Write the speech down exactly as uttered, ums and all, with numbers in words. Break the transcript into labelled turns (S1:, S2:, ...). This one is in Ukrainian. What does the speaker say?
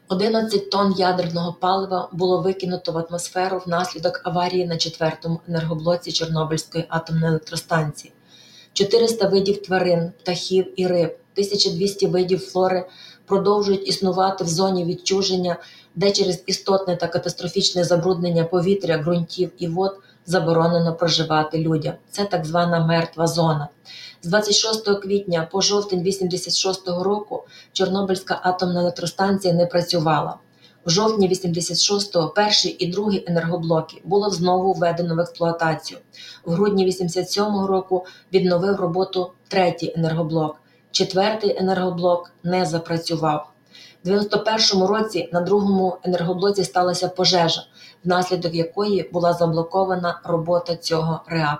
S1: одинадцять тонн ядерного палива було викинуто в атмосферу внаслідок аварії на четвертому енергоблоці Чорнобильської атомної електростанції. чотириста видів тварин, птахів і риб, тисяча двісті видів флори продовжують існувати в зоні відчуження, де через істотне та катастрофічне забруднення повітря, ґрунтів і вод заборонено проживати людям. Це так звана мертва зона. З двадцять шостого квітня по жовтень вісімдесят шостого року Чорнобильська атомна електростанція не працювала. В жовтні вісімдесят шостого перший і другий енергоблоки було знову введено в експлуатацію. В грудні вісімдесят сьомого року відновив роботу третій енергоблок. Четвертий енергоблок не запрацював. В дев'яносто першому році на другому енергоблоці сталася пожежа, внаслідок якої була заблокована робота цього реактора.